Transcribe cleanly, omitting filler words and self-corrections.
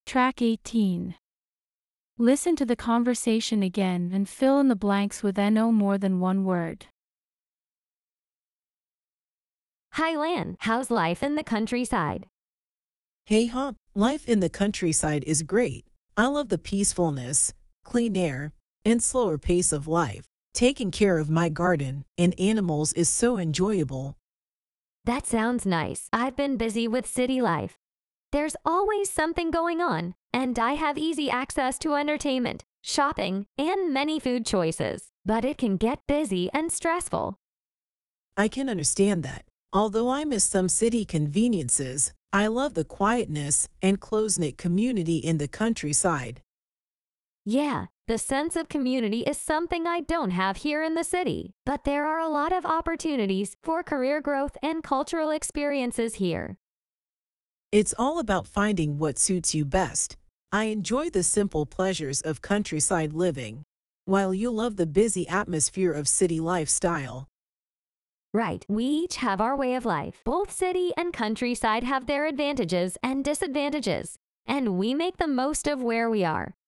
Track 18. Listen to the conversation again and fill in the blanks with no more than one word. Hi, Lan. How's life in the countryside? Hey Hop, life in the countryside is great. I love the peacefulness, clean air, and slower pace of life. Taking care of my garden and animals is so enjoyable. That sounds nice. I've been busy with city life. There's always something going on, and I have easy access to entertainment, shopping, and many food choices. But it can get busy and stressful. I can understand that. Although I miss some city conveniences, I love the quietness and close-knit community in the countryside. Yeah, the sense of community is something I don't have here in the city, but there are a lot of opportunities for career growth and cultural experiences here. It's all about finding what suits you best. I enjoy the simple pleasures of countryside living, while you love the busy atmosphere of city lifestyle. Right, we each have our way of life. Both city and countryside have their advantages and disadvantages, and we make the most of where we are.